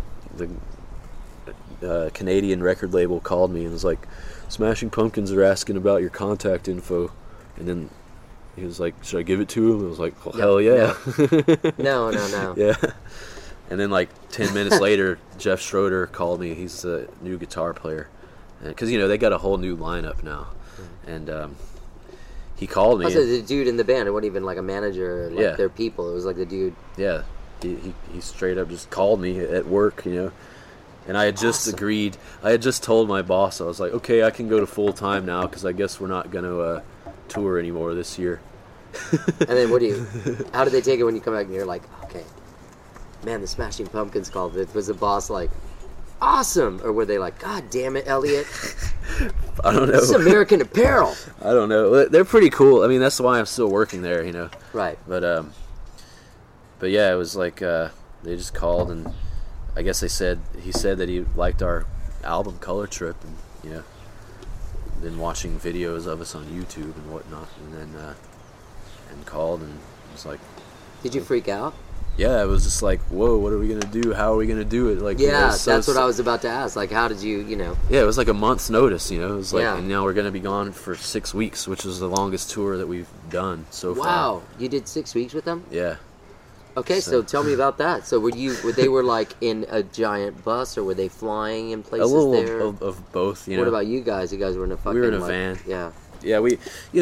Canadian record label called me and was like, "Smashing Pumpkins are asking about your contact info," and then he was like, "Should I give it to him?" I was like, "Well, hell yeah." No. Yeah. And then like 10 minutes later, Jeff Schroeder called me. He's the new guitar player, because they got a whole new lineup now. And he called me. Also, the dude in the band, it wasn't even like a manager or like Yeah. their people. It was like the dude. Yeah, he straight up just called me at work, and I had just Awesome. agreed. I had just told my boss, I was like, okay, I can go to full time now because I guess we're not going to tour anymore this year. And then how did they take it when you come back and you're like, okay, man, the Smashing Pumpkins called it. Was the boss like, awesome? Or were they like, God damn it, Elliot, I don't know. this is American Apparel. I don't know. They're pretty cool. I mean, that's why I'm still working there, Right. But yeah, it was like they just called, and I guess he said that he liked our album Color Trip, and been watching videos of us on YouTube and whatnot, and then and called and was like, Did you freak out? yeah, it was just like, whoa, what are we gonna do? How are we gonna do it? Like, Yeah, it's so that's what I was about to ask. Like, how did you, Yeah, it was like a month's notice, It was like, Yeah. and now we're gonna be gone for 6 weeks, which is the longest tour that we've done so far. Wow, you did 6 weeks with them? Yeah. Okay, so tell me about that. So they were like in a giant bus, or were they flying in A places little there? of both, What about you guys? You guys were in a fucking... were in a like- van. Yeah. Yeah, we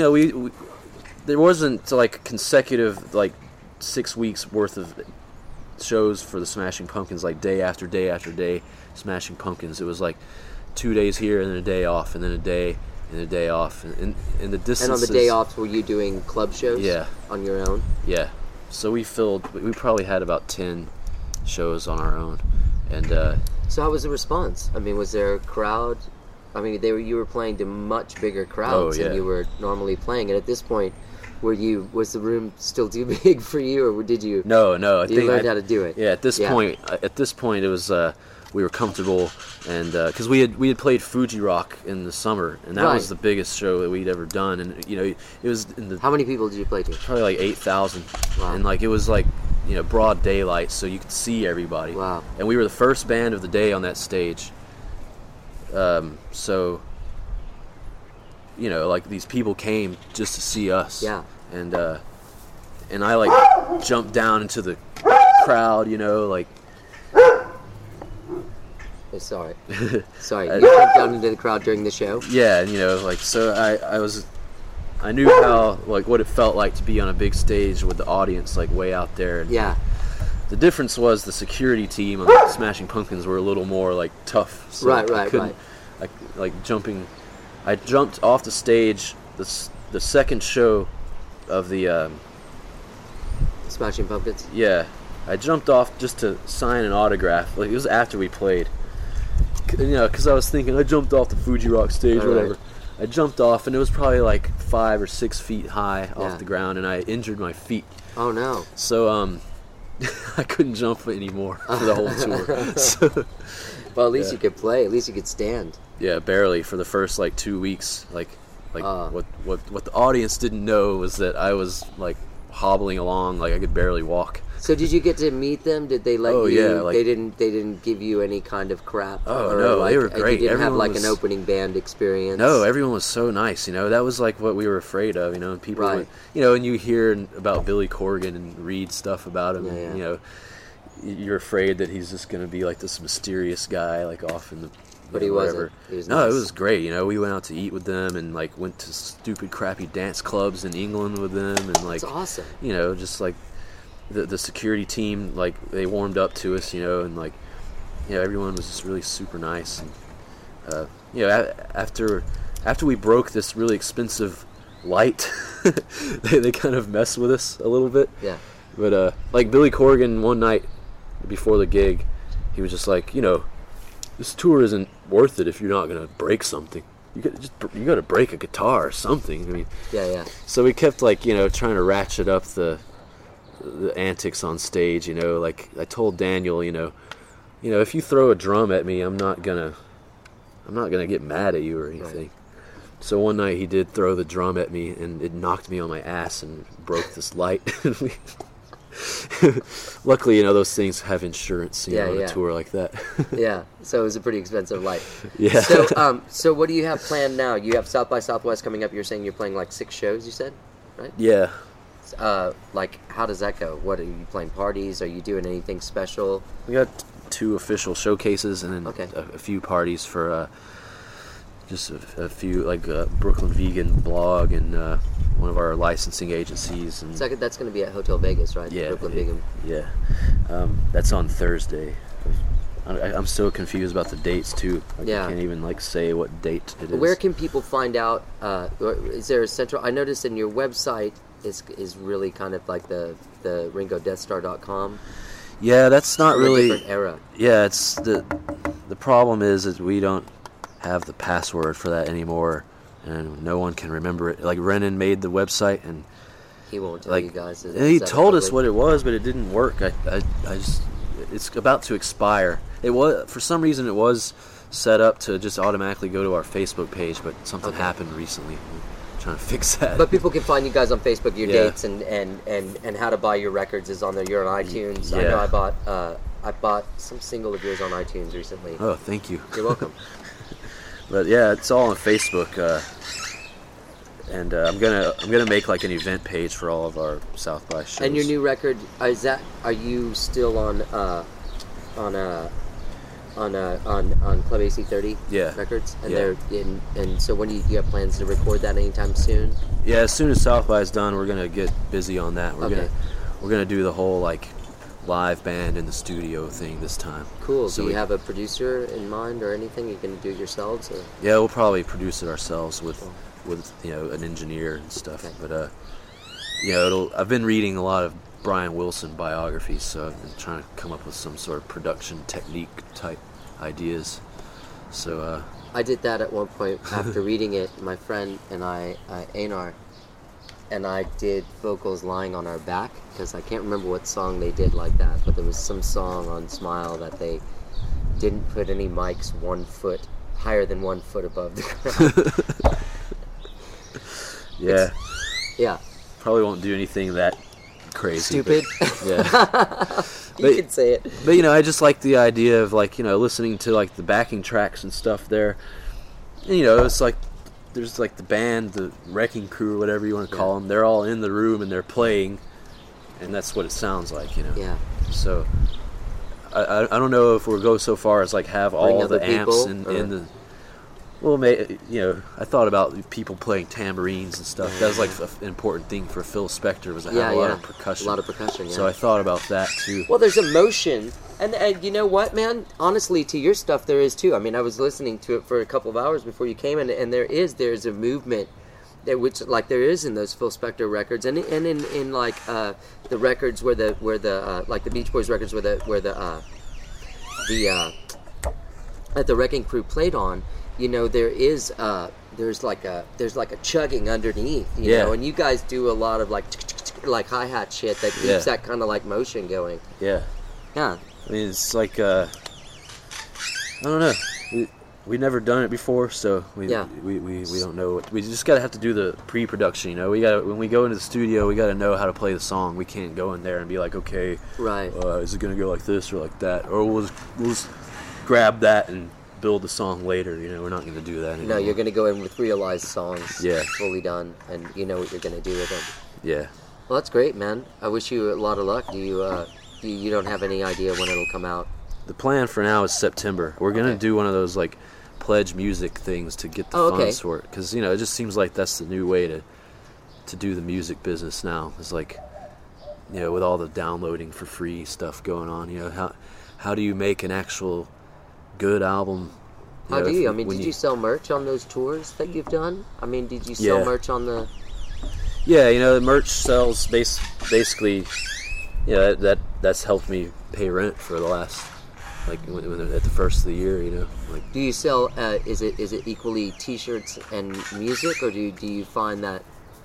there wasn't like consecutive like 6 weeks worth of shows for the Smashing Pumpkins, like day after day after day. Smashing Pumpkins. It was like 2 days here and then a day off, and then a day and a day off, and the distances. And on the day off, were you doing club shows? Yeah. On your own? Yeah. So we probably had about 10 shows on our own, and So how was the response? I mean, was there a crowd? I mean, you were playing to much bigger crowds Oh, yeah. than you were normally playing. And at this point, was the room still too big for you, or did you? no, You learned how to do it. Yeah, at this point, it was we were comfortable, and because we had played Fuji Rock in the summer, and that was Right. the biggest show that we'd ever done, and it was in the How many people did you play to? probably like 8,000, Wow. and like it was like broad daylight, so you could see everybody. Wow. And we were the first band of the day on that stage. So like these people came just to see us. Yeah. And I like jumped down into the crowd, like. Oh, sorry. Sorry. You jumped down into the crowd during the show? Yeah, and like so I knew how like what it felt like to be on a big stage with the audience like way out there. And Yeah. the difference was the security team on the Smashing Pumpkins were a little more like tough. So Right, I right, couldn't, I jumped off the stage the second show of the Smashing Pumpkins? yeah, I jumped off just to sign an autograph. Like it was after we played. Because I was thinking, I jumped off the Fuji Rock stage, Right, whatever. right. I jumped off, and it was probably like 5 or 6 feet high Yeah. off the ground, and I injured my feet. Oh, no. So, I couldn't jump anymore for the whole tour. So, Well, at least Yeah. you could play. At least you could stand. yeah, barely for the first like 2 weeks. Like Uh. what the audience didn't know was that I was like hobbling along, like I could barely walk. So did you get to meet them? Did they let Oh, you? yeah, like- they didn't give you any kind of crap. Oh, or no, they were like, great. You didn't have Everyone like was- an opening band experience. No, everyone was so nice. That was like what we were afraid of. And people, Right. and you hear about Billy Corgan and read stuff about him. Yeah, and, yeah. you're afraid that he's just going to be like this mysterious guy, like off in the. But he wherever. wasn't. He was No, nice. it was great. We went out to eat with them and like went to stupid, crappy dance clubs in England with them, and like That's awesome. just like the security team, like they warmed up to us, and like everyone was just really super nice. And after we broke this really expensive light, they kind of messed with us a little bit. Yeah. But like Billy Corgan one night before the gig, he was just like, this tour isn't worth it if you're not gonna break something. You got to break a guitar or something. I mean, Yeah. so we kept like trying to ratchet up the antics on stage. Like I told Daniel, if you throw a drum at me, I'm not gonna get mad at you or anything. Right. So one night he did throw the drum at me, and it knocked me on my ass and broke this light. Luckily, those things have insurance. On Yeah. a tour like that. Yeah. So it was a pretty expensive light. Yeah. So what do you have planned now? You have South by Southwest coming up. You're saying you're playing like 6 shows. You said, right? Yeah. Like how does that go? What are you playing? Parties? Are you doing anything special? We got 2 official showcases and then Okay. a few parties for just a few, like Brooklyn Vegan blog and one of our licensing agencies. And That's going to be at Hotel Vegas, right? yeah, Brooklyn Vegan. yeah. That's on Thursday. I'm so confused about the dates too. Like, Yeah. I can't even like say what date it is. Where can people find out? Is there a central? I noticed in your website is really kind of like the RingoDeathStar.com. Yeah, that's not From a really. different era. Yeah, it's the problem is that we don't have the password for that anymore, and no one can remember it. Like Renan made the website, and He won't tell like you guys. he told us what it was, but it didn't work. I just it's about to expire. It was for some reason it was set up to just automatically go to our Facebook page, but something happened recently. I'm trying to fix that. But people can find you guys on Facebook. Your Yeah. dates and how to buy your records is on there. You're on iTunes. I Yeah. know I bought some single of yours on iTunes recently. Oh, thank you. You're welcome. But yeah, it's all on Facebook, and I'm gonna make like an event page for all of our South by shows. And your new record are you still on Club AC30 Yeah. records? And Yeah. they're and so when do you have plans to record that anytime soon? Yeah, as soon as South by is done, we're gonna get busy on that. Okay. We're gonna do the whole like live band in the studio thing this time. Cool. So do you we- have a producer in mind or anything? You can do it yourselves? Or? Yeah, we'll probably produce it ourselves with an engineer and stuff. Okay. But I've been reading a lot of Brian Wilson biographies, so I've been trying to come up with some sort of production technique type ideas. So I did that at one point after reading it. My friend and I, Einar, and I did vocals lying on our back because I can't remember what song they did like that, but there was some song on Smile that they didn't put any mics 1 foot higher than 1 foot above the ground. yeah, Yeah, probably won't do anything that crazy. stupid. But, yeah. You But- can say it. But I just like the idea of like listening to like the backing tracks and stuff there. And, it's like there's like the band, the wrecking crew, whatever you want to call them. They're all in the room and they're playing, and that's what it sounds like, Yeah. So I don't know if we'll go so far as like have Bring all other the amps people, in the. Well, I thought about people playing tambourines and stuff. That was like an important thing for Phil Spector was to have a lot of percussion. A lot of percussion, yeah. So I thought about that too. Well, there's emotion, and you know what, man? Honestly, to your stuff, there is too. I mean, I was listening to it for a couple of hours before you came, and there's a movement, which like there is in those Phil Spector records, and in like the records where the like the Beach Boys records where the Wrecking Crew played on. There is there's like a chugging underneath, you Yeah. know, and you guys do a lot of like hi-hat shit that keeps Yeah. that kind of like motion going. Yeah. Yeah. I mean, it's like I don't know. We've never done it before, so we don't know. We just gotta have to do the pre-production. We got when we go into the studio, we gotta know how to play the song. We can't go in there and be like, okay, Right. is it gonna go like this or like that, or we'll just grab that and build the song later. We're not gonna do that anymore. No, you're going to go in with realized songs, Yeah. fully done, and you know what you're going to do with them. Yeah. Well, that's great, man. I wish you a lot of luck. Do you don't have any idea when it'll come out? The plan for now is September. We're gonna Okay. do one of those like pledge music things to get the Oh, okay. funds for it, because it just seems like that's the new way to do the music business now. It's like with all the downloading for free stuff going on. How do you make an actual good album? How do you? I mean, when did you sell merch on those tours that you've done? I mean, did you sell Yeah. merch on the? Yeah, the merch sells basically. That's helped me pay rent for the last at the first of the year. Do you sell? Is it equally T-shirts and music, or do you find that?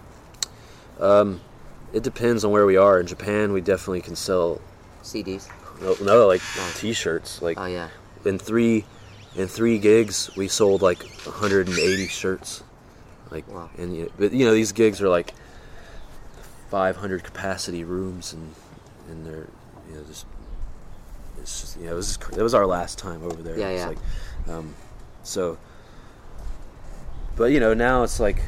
It depends on where we are. In Japan, we definitely can sell. CDs. No, like T-shirts. Like Oh yeah. in three gigs, we sold like 180 shirts. Wow. And but these gigs are like 500 capacity rooms, and they're it's just it was our last time over there. Yeah, It's yeah. like, so, but now it's like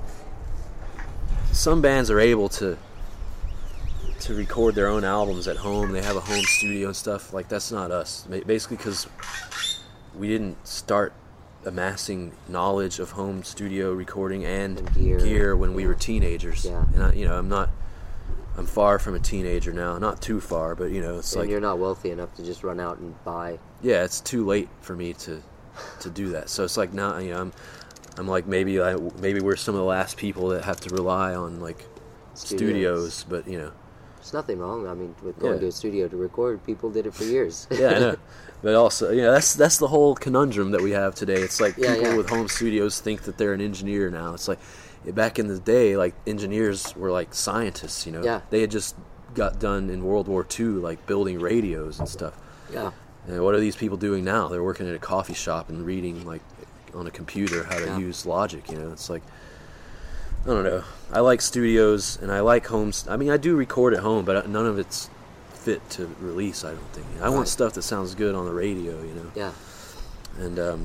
some bands are able to record their own albums at home. They have a home studio and stuff. Like that's not us. Basically, because we didn't start amassing knowledge of home studio recording and And gear. when we were teenagers. Yeah. And I'm far from a teenager now. Not too far, but it's And like, you're not wealthy enough to just run out and buy. yeah, it's too late for me to do that. So it's like now, I'm like maybe we're some of the last people that have to rely on like studios, but There's nothing wrong. I mean, with going Yeah. to a studio to record, people did it for years. yeah, I know. But also, that's the whole conundrum that we have today. It's like Yeah, people yeah. with home studios think that they're an engineer now. It's like back in the day, like engineers were like scientists. Yeah. They had just got done in World War II, like building radios and stuff. Yeah. And what are these people doing now? They're working at a coffee shop and reading like on a computer how to Yeah. use Logic. It's like, I don't know. I like studios and I like homes. I mean, I do record at home, but none of it's fit to release. I don't think. I want Right. stuff that sounds good on the radio. Yeah. And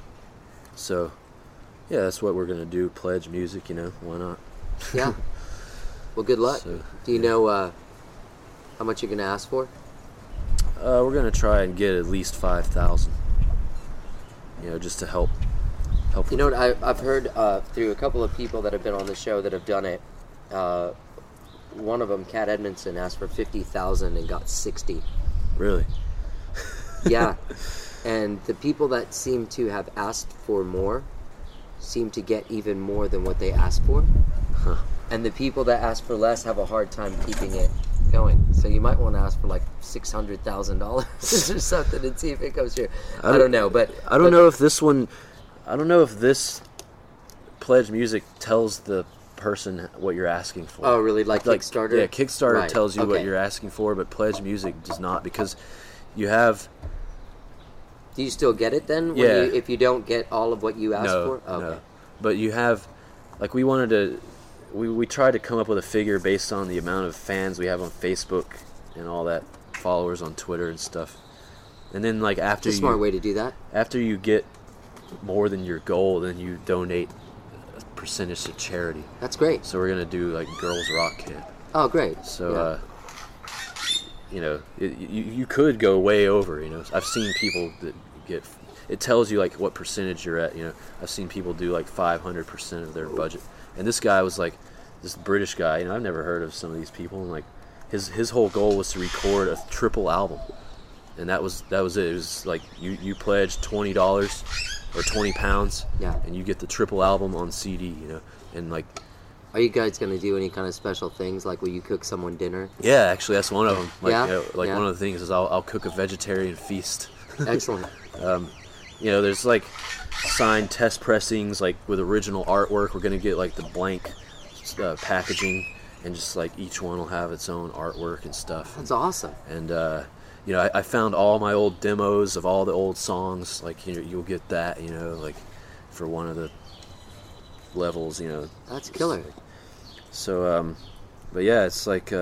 so yeah, that's what we're gonna do. Pledge music. Why not? Yeah. Well, good luck. So, Do you know how much you're going to ask for? We're gonna try and get at least 5,000. Just to help. You know what? I've heard through a couple of people that have been on the show that have done it. One of them, Kat Edmondson, asked for 50,000 and got 60. Really? Yeah. And the people that seem to have asked for more seem to get even more than what they asked for. Huh. And the people that ask for less have a hard time keeping it going. So you might want to ask for like $600,000 or something and see if it comes through. I don't know, but I don't know if this one. I don't know if this pledge music tells the person what you're asking for. Oh, really? Like Kickstarter? Yeah, Kickstarter Right, tells you what okay. you're asking for, but pledge music does not, because you have Do you still get it then? Yeah. If you don't get all of what you asked for? Okay. no. But you have, like, we wanted to. We tried to come up with a figure based on the amount of fans we have on Facebook and all that, followers on Twitter and stuff. And then, like, after It's a smart way to do that. after you get more than your goal, then you donate a percentage to charity. That's great. So we're gonna do like Girls Rock Camp. Oh, great. So you could go way over. I've seen people that get. It tells you like what percentage you're at. I've seen people do like 500% of their budget. And this guy was like this British guy. I've never heard of some of these people. And like his whole goal was to record a triple album. And that was it. It was like you pledge $20 or £20, Yeah. and you get the triple album on CD. And like, Are you guys going to do any kind of special things? Like, will you cook someone dinner? yeah, actually, that's one of them. Like, Yeah? Yeah. Yeah. One of the things is I'll cook a vegetarian feast. Excellent. There's like signed test pressings, like with original artwork. We're gonna get like the blank packaging, and just like each one will have its own artwork and stuff. That's awesome. And I found all my old demos of all the old songs. Like, you'll get that, like for one of the levels, That's killer. So, but yeah, it's like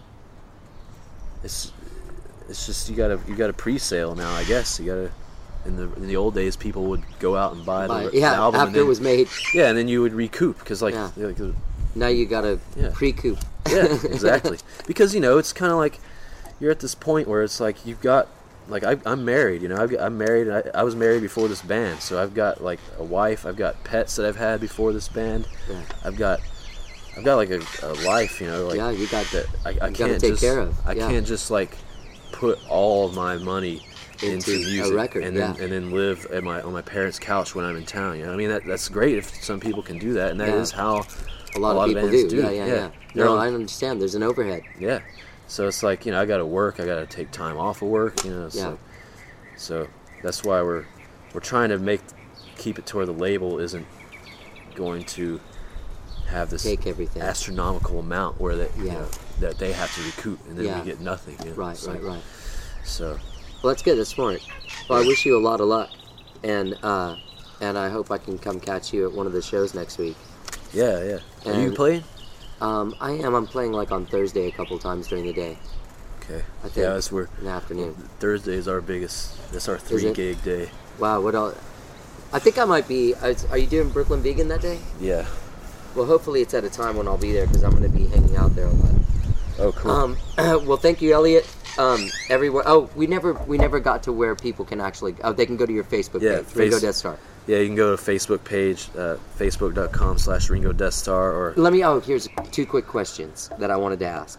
it's just you gotta pre-sale now, I guess. You gotta. In the old days, people would go out and buy the album, and after then, it was made. yeah, and then you would recoup because Yeah. like Now you got to Yeah. pre-coop. yeah, exactly. Because it's kind of like you're at this point where it's like you've got like I'm married. I'm married. I was married before this band, so I've got like a wife. I've got pets that I've had before this band. Yeah. I've got like a life. Like Yeah, you got that. I you can't gotta take just, care of. I Yeah. can't just like put all of my money into Into a music record, and then yeah. and then live on my parents' couch when I'm in town. I mean that's great if some people can do that, and that is Yeah. how A lot of people bands do. Yeah. They're No, on- I understand. There's an overhead. yeah. So it's like, I got to work. I got to take time off of work. Yeah. So that's why we're trying to keep it to where the label isn't going to have this Take everything. astronomical amount where Yeah. that they have to recoup, and then Yeah. we get nothing. Right, So- right. So Well, that's good. That's smart. Well, I wish you a lot of luck, and I hope I can come catch you at one of the shows next week. yeah. Are you And- playing? I am. I'm playing like on Thursday a couple times during the day, Okay. I think. Yeah, that's where in the afternoon. Thursday is our biggest. That's our it? 3-gig day. Wow. What else? I think I might be. Are you doing Brooklyn Vegan that day? Yeah. Well, hopefully it's at a time when I'll be there because I'm going to be hanging out there a lot. Oh, cool. Well, thank you, Elliot. Everyone. Oh, we never got to where people can actually. Oh, they can go to your Facebook Yeah, page. Ringo Death Star. Yeah, you can go to Facebook page, facebook.com/Ringo Death Star, or Here's 2 quick questions that I wanted to ask.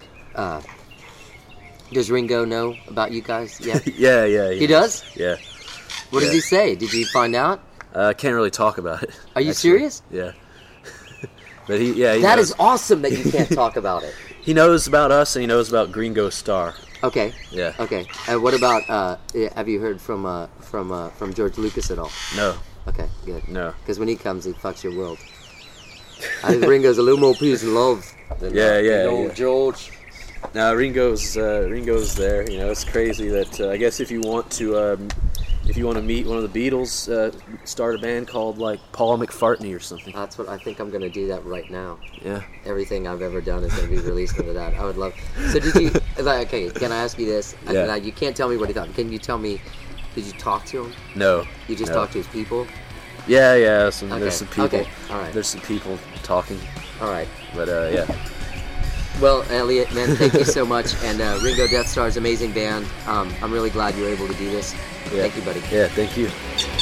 Does Ringo know about you guys yet? yeah. He does? Yeah. What does he say? Did you find out? I can't really talk about it. Are you actually. serious? Yeah. But he That knows. is awesome that you can't talk about it. He knows about us, and he knows about Ringo Starr. Okay. Yeah. Okay. What about, have you heard from George Lucas at all? No. Okay, good. No. Because when he comes, he fucks your world. I think Ringo's a little more peace and love than old yeah. George. No, Ringo's there. You know, it's crazy that I guess if you want to meet one of the Beatles, start a band called like Paul McCartney or something. That's what I think I'm going to do that right now. Yeah. Everything I've ever done is going to be released into that. I would love. So did you? Okay, can I ask you this? Yeah. You can't tell me what he thought. Can you tell me? Did you talk to him? No. You just no. talked to his people. Yeah. Okay. There's some people. Okay. All right. There's some people talking. All right. But yeah. Well, Elliot, man, thank you so much. And Ringo Death Star's amazing band. I'm really glad you were able to do this. Yeah. Thank you, buddy. Yeah. Thank you.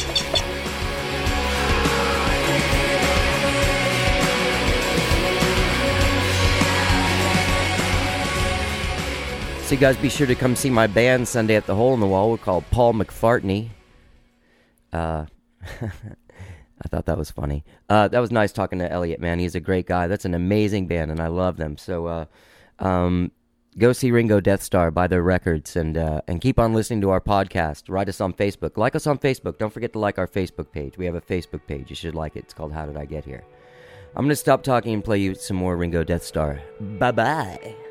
So you guys be sure to come see my band Sunday at the Hole in the Wall. We're called Paul McCartney. I thought that was funny. That was nice talking to Elliot, man. He's a great guy. That's an amazing band, and I love them. So go see Ringo Death Star, buy their records, and keep on listening to our podcast. Write us on Facebook. Like us on Facebook. Don't forget to like our Facebook page. We have a Facebook page. You should like it. It's called How Did I Get Here? I'm going to stop talking and play you some more Ringo Death Star. Bye-bye.